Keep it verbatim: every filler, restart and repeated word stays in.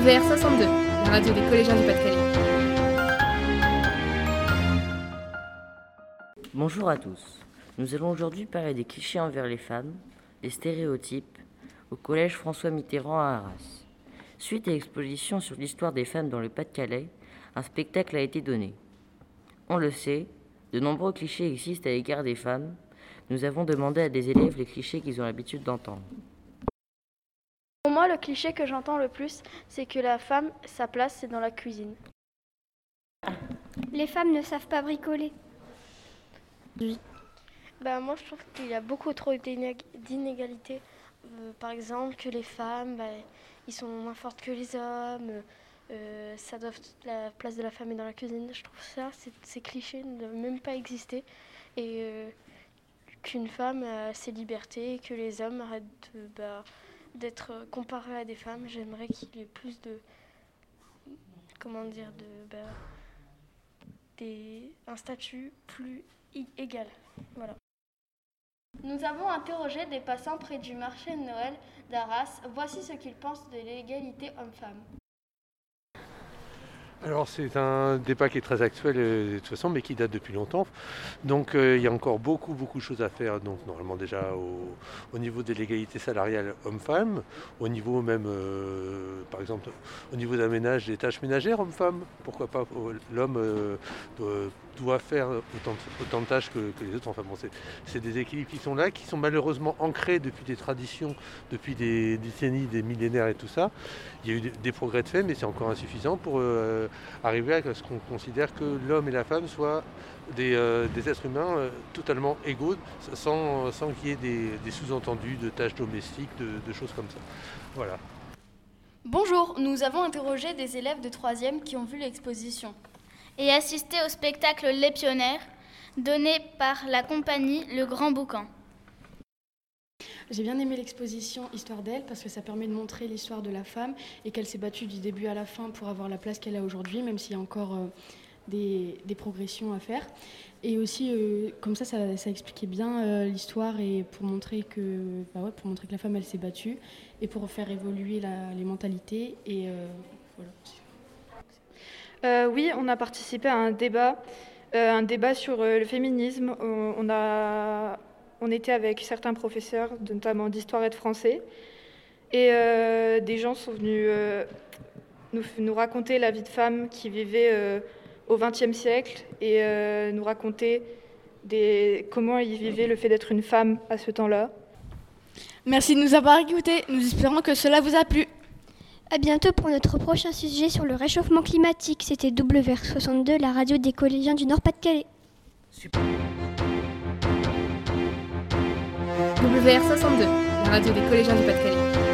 W R soixante-deux, la radio des collégiens du Pas-de-Calais. Bonjour à tous. Nous allons aujourd'hui parler des clichés envers les femmes, des stéréotypes, au collège François Mitterrand à Arras. Suite à l'exposition sur l'histoire des femmes dans le Pas-de-Calais, un spectacle a été donné. On le sait, de nombreux clichés existent à l'égard des femmes. Nous avons demandé à des élèves les clichés qu'ils ont l'habitude d'entendre. Pour moi, le cliché que j'entends le plus, c'est que la femme, sa place, c'est dans la cuisine. Les femmes ne savent pas bricoler. Oui. Ben, moi, je trouve qu'il y a beaucoup trop d'inég- d'inégalités. Euh, par exemple, que les femmes, ben, ils sont moins fortes que les hommes. Euh, ça doit, la place de la femme est dans la cuisine. Je trouve ça, c'est, ces clichés ne doivent même pas exister. Et euh, qu'une femme a ses libertés et que les hommes arrêtent de... Ben, d'être comparé à des femmes. J'aimerais qu'il y ait plus de, comment dire, de, bah, des, un statut plus i- égal. Voilà. Nous avons interrogé des passants près du marché de Noël d'Arras. Voici ce qu'ils pensent de l'égalité homme-femme. Alors c'est un débat qui est très actuel euh, de toute façon, mais qui date depuis longtemps. Donc euh, il y a encore beaucoup beaucoup de choses à faire. Donc normalement déjà au, au niveau de l'égalité salariale homme-femme, au niveau même, euh, par exemple, au niveau d'un ménage, des tâches ménagères homme-femme. Pourquoi pas euh, l'homme euh, doit, doit faire autant de, autant de tâches que, que les autres. Enfin bon, c'est, c'est des équilibres qui sont là, qui sont malheureusement ancrés depuis des traditions, depuis des décennies, des millénaires et tout ça. Il y a eu des, des progrès de fait, mais c'est encore insuffisant pour euh, arriver à ce qu'on considère que l'homme et la femme soient des, euh, des êtres humains euh, totalement égaux, sans, sans qu'il y ait des, des sous-entendus de tâches domestiques, de, de choses comme ça. Voilà. Bonjour, nous avons interrogé des élèves de troisième qui ont vu l'exposition. Et assisté au spectacle Les Pionnières, donné par la compagnie Le Grand Boucan. J'ai bien aimé l'exposition Histoire d'elle parce que ça permet de montrer l'histoire de la femme et qu'elle s'est battue du début à la fin pour avoir la place qu'elle a aujourd'hui, même s'il y a encore euh, des, des progressions à faire. Et aussi, euh, comme ça, ça, ça expliquait bien euh, l'histoire et pour montrer, que, bah ouais, pour montrer que la femme, elle s'est battue et pour faire évoluer la, les mentalités. Et euh, voilà. Euh, oui, on a participé à un débat, euh, un débat sur euh, le féminisme. On, on a... On était avec certains professeurs, notamment d'histoire et de français. Et euh, des gens sont venus euh, nous, nous raconter la vie de femmes qui vivaient euh, au vingtième siècle et euh, nous raconter des, comment ils vivaient le fait d'être une femme à ce temps-là. Merci de nous avoir écoutés. Nous espérons que cela vous a plu. À bientôt pour notre prochain sujet sur le réchauffement climatique. C'était W R soixante-deux, la radio des collégiens du Nord-Pas-de-Calais. Super. W R soixante-deux, la radio des collégiens du Pas-de-Calais.